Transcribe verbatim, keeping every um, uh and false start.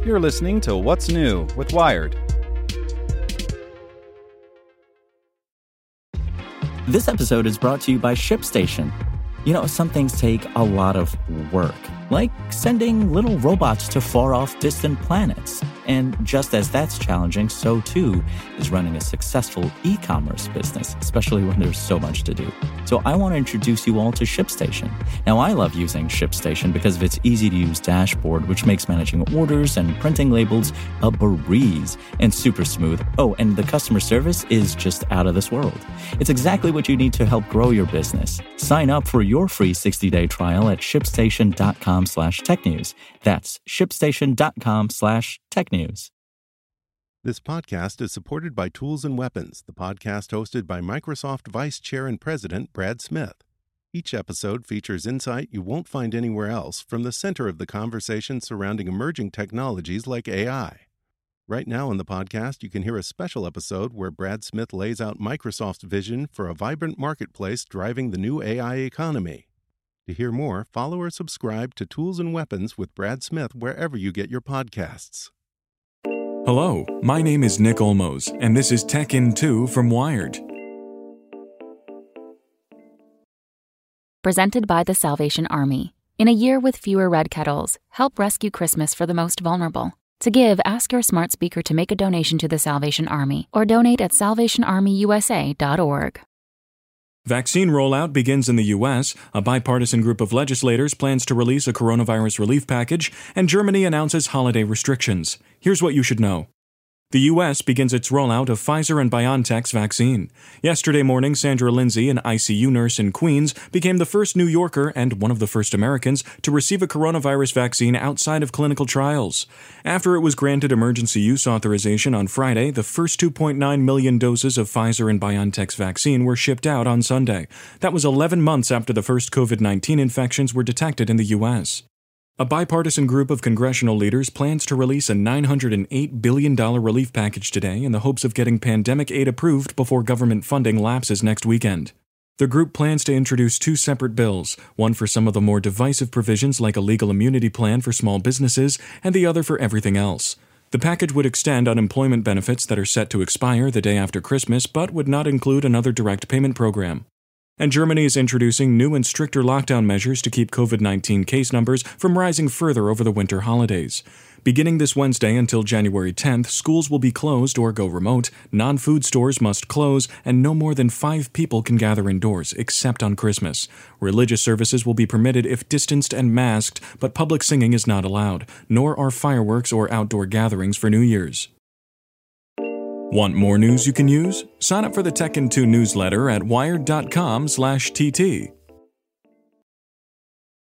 You're listening to What's New with Wired. This episode is brought to you by ShipStation. You know, some things take a lot of work, like sending little robots to far-off distant planets. And just as that's challenging, so too is running a successful e-commerce business, especially when there's so much to do. So I want to introduce you all to ShipStation. Now, I love using ShipStation because of its easy-to-use dashboard, which makes managing orders and printing labels a breeze and super smooth. Oh, and the customer service is just out of this world. It's exactly what you need to help grow your business. Sign up for your free sixty-day trial at shipstation.com slash technews. That's shipstation.com slash technews. This podcast is supported by Tools and Weapons, the podcast hosted by Microsoft Vice Chair and President Brad Smith. Each episode features insight you won't find anywhere else from the center of the conversation surrounding emerging technologies like A I. Right now in the podcast, you can hear a special episode where Brad Smith lays out Microsoft's vision for a vibrant marketplace driving the new A I economy. To hear more, follow or subscribe to Tools and Weapons with Brad Smith wherever you get your podcasts. Hello, my name is Nick Olmos, and this is Tech In two from Wired. Presented by the Salvation Army. In a year with fewer red kettles, help rescue Christmas for the most vulnerable. To give, ask your smart speaker to make a donation to the Salvation Army or donate at salvation army u s a dot org. Vaccine rollout begins in the U S. A bipartisan group of legislators plans to release a coronavirus relief package, and Germany announces holiday restrictions. Here's what you should know. The U S begins its rollout of Pfizer and BioNTech's vaccine. Yesterday morning, Sandra Lindsay, an I C U nurse in Queens, became the first New Yorker and one of the first Americans to receive a coronavirus vaccine outside of clinical trials. After it was granted emergency use authorization on Friday, the first two point nine million doses of Pfizer and BioNTech's vaccine were shipped out on Sunday. That was eleven months after the first covid nineteen infections were detected in the U S. A bipartisan group of congressional leaders plans to release a nine hundred eight billion dollars relief package today in the hopes of getting pandemic aid approved before government funding lapses next weekend. The group plans to introduce two separate bills, one for some of the more divisive provisions like a legal immunity plan for small businesses, and the other for everything else. The package would extend unemployment benefits that are set to expire the day after Christmas, but would not include another direct payment program. And Germany is introducing new and stricter lockdown measures to keep covid nineteen case numbers from rising further over the winter holidays. Beginning this Wednesday until January tenth, schools will be closed or go remote, non-food stores must close, and no more than five people can gather indoors, except on Christmas. Religious services will be permitted if distanced and masked, but public singing is not allowed, nor are fireworks or outdoor gatherings for New Year's. Want more news you can use? Sign up for the Tech In two newsletter at wired.com slash TT.